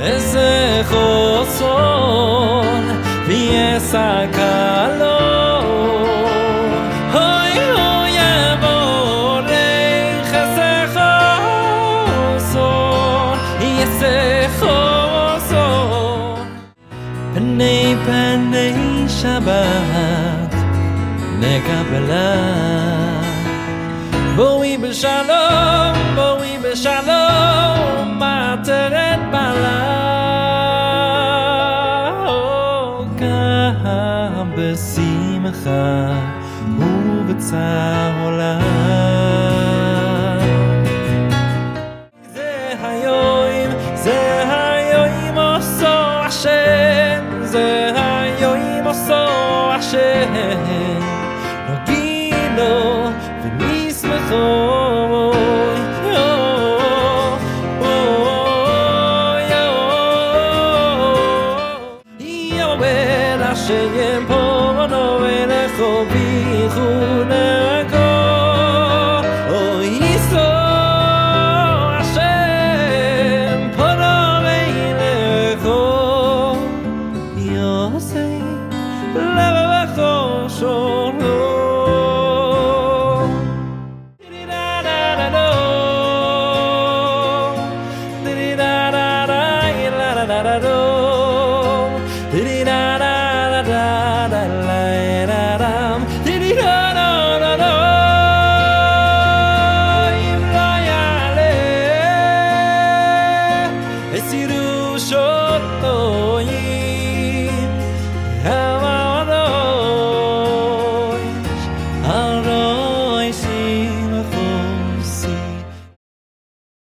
איזה חוסון ואיזה קלון אוי אוי אבורך איזה חוסון איזה חוסון פני פני שבת נקבלה בואי בשלום מטרת בלה גם בשמחה ובצהלה זה היום עושו השם זה היום עושו השם נגינו ונשמחו Hashem pono elecho bichune